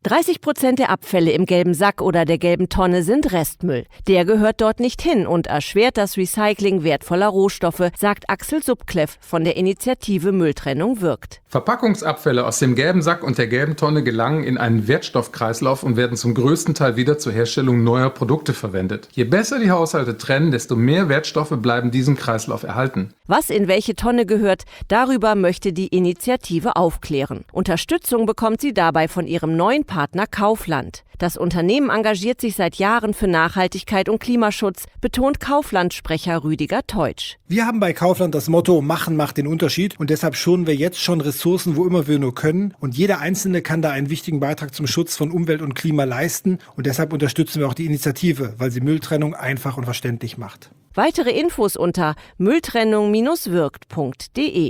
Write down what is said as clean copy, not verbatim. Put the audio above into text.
30% der Abfälle im gelben Sack oder der gelben Tonne sind Restmüll. Der gehört dort nicht hin und erschwert das Recycling wertvoller Rohstoffe, sagt Axel Subkleff von der Initiative Mülltrennung wirkt. Verpackungsabfälle aus dem gelben Sack und der gelben Tonne gelangen in einen Wertstoffkreislauf und werden zum größten Teil wieder zur Herstellung neuer Produkte verwendet. Je besser die Haushalte trennen, desto mehr Wertstoffe bleiben diesem Kreislauf erhalten. Was in welche Tonne gehört, darüber möchte die Initiative aufklären. Unterstützung bekommt sie dabei von ihrem neuen Partner Kaufland. Das Unternehmen engagiert sich seit Jahren für Nachhaltigkeit und Klimaschutz, betont Kaufland-Sprecher Rüdiger Teutsch. Wir haben bei Kaufland das Motto, Machen macht den Unterschied, und deshalb schonen wir jetzt schon Ressourcen, wo immer wir nur können, und jeder Einzelne kann da einen wichtigen Beitrag zum Schutz von Umwelt und Klima leisten, und deshalb unterstützen wir auch die Initiative, weil sie Mülltrennung einfach und verständlich macht. Weitere Infos unter mülltrennung-wirkt.de